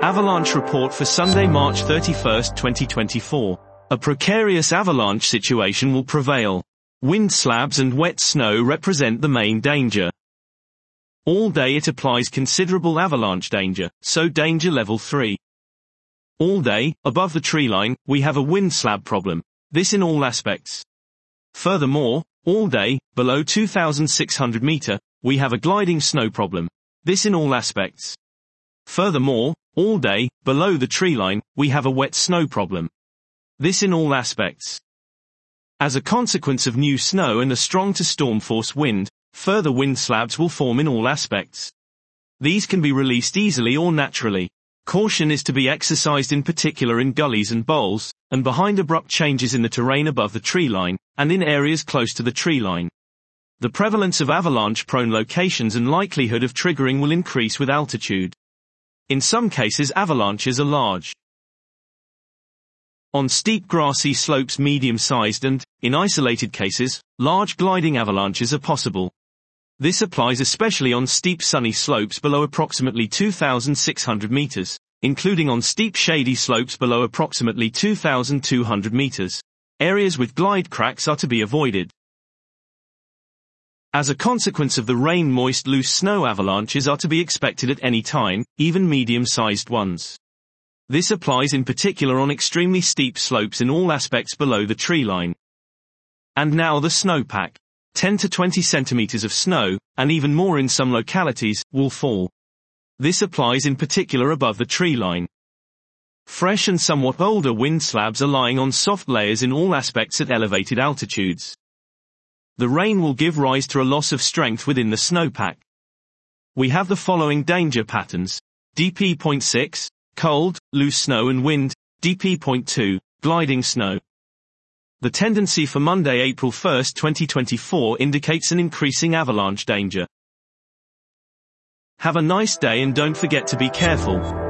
Avalanche report for Sunday, March 31, 2024. A precarious avalanche situation will prevail. Wind slabs and wet snow represent the main danger. All day it applies considerable avalanche danger, so danger level 3. All day, above the tree line, we have a wind slab problem. This in all aspects. Furthermore, all day, below 2,600 meter, we have a gliding snow problem. This in all aspects. Furthermore, all day, below the tree line, we have a wet snow problem. This in all aspects. As a consequence of new snow and a strong to storm force wind, further wind slabs will form in all aspects. These can be released easily or naturally. Caution is to be exercised in particular in gullies and bowls, and behind abrupt changes in the terrain above the tree line, and in areas close to the tree line. The prevalence of avalanche-prone locations and likelihood of triggering will increase with altitude. In some cases avalanches are large. On steep grassy slopes medium-sized and, in isolated cases, large gliding avalanches are possible. This applies especially on steep sunny slopes below approximately 2,600 meters, including on steep shady slopes below approximately 2,200 meters. Areas with glide cracks are to be avoided. As a consequence of the rain, moist loose snow avalanches are to be expected at any time, even medium-sized ones. This applies in particular on extremely steep slopes in all aspects below the tree line. And now the snowpack. 10 to 20 centimeters of snow, and even more in some localities, will fall. This applies in particular above the tree line. Fresh and somewhat older wind slabs are lying on soft layers in all aspects at elevated altitudes. The rain will give rise to a loss of strength within the snowpack. We have the following danger patterns. DP.6, cold, loose snow and wind. DP.2, gliding snow. The tendency for Monday, April 1, 2024 indicates an increasing avalanche danger. Have a nice day and don't forget to be careful.